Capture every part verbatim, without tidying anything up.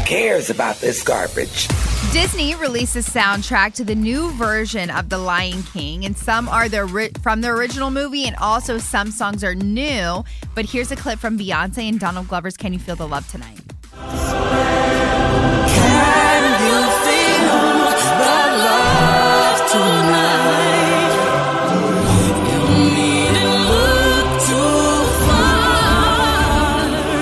cares about this garbage? Disney released a soundtrack to the new version of The Lion King, and some are the ri- from the original movie, and also some songs are new. But here's a clip from Beyonce and Donald Glover's Can You Feel the Love Tonight? Can you feel the love tonight? You needn't look too far.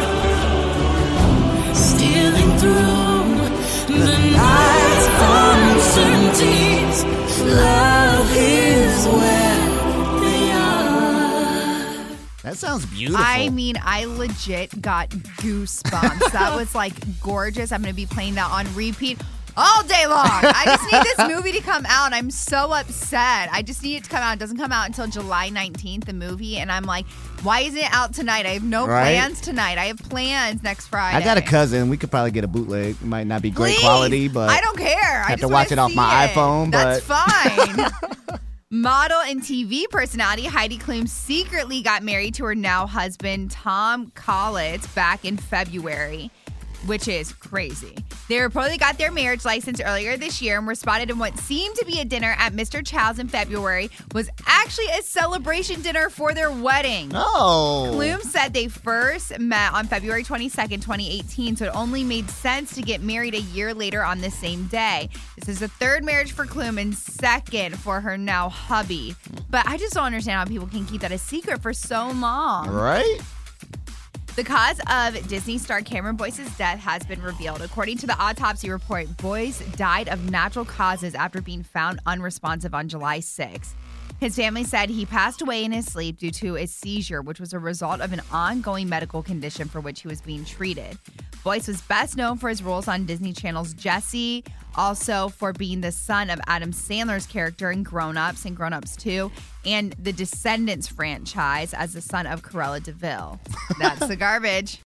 Stealing through the night's uncertainties, love is where they are. That sounds beautiful. I mean, I legit got goosebumps. That was like gorgeous. I'm going to be playing that on repeat all day long. I just need this movie to come out. I'm so upset. I just need it to come out. It doesn't come out until July nineteenth, the movie. And I'm like, why isn't it out tonight? I have no Right? plans tonight. I have plans next Friday. I got a cousin. We could probably get a bootleg. It might not be great Please. quality, but I don't care. I have just to watch wanna it off see my it. iPhone, That's but- fine. Model and T V personality Heidi Klum secretly got married to her now husband, Tom Collins, back in February, which is crazy. They reportedly got their marriage license earlier this year and were spotted in what seemed to be a dinner at Mister Chow's in February was actually a celebration dinner for their wedding. Oh. Klum said they first met on February twenty-second, twenty eighteen, so it only made sense to get married a year later on the same day. This is the third marriage for Klum and second for her now hubby. But I just don't understand how people can keep that a secret for so long. Right? The cause of Disney star Cameron Boyce's death has been revealed. According to the autopsy report, Boyce died of natural causes after being found unresponsive on July sixth. His family said he passed away in his sleep due to a seizure, which was a result of an ongoing medical condition for which he was being treated. Boyce was best known for his roles on Disney Channel's Jessie, also for being the son of Adam Sandler's character in Grown Ups and Grown Ups two, and the Descendants franchise as the son of Cruella de Vil. That's the garbage.